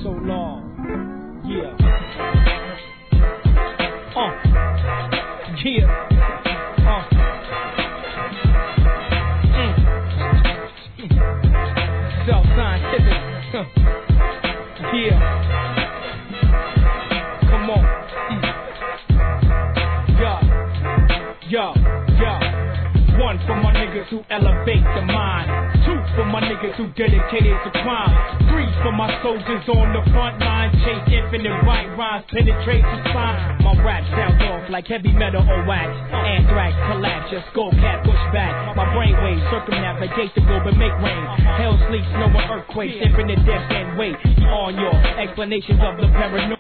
so long. Yeah. Yeah. Self-scientific. Yeah. Come on. Yo. One for my niggas who elevate the mind. Two for my niggas who dedicated to crime. Three for my soldiers on the front line. Chase infinite right rhymes, penetrate the spine. My rap sounds off like heavy metal or wax. Anthrax, collapse, your skull cap push back. My brainwaves circumnavigate the globe and make rain. Hell sleeps, no more earthquakes, infinite depth and weight. On your explanations of the paranoia.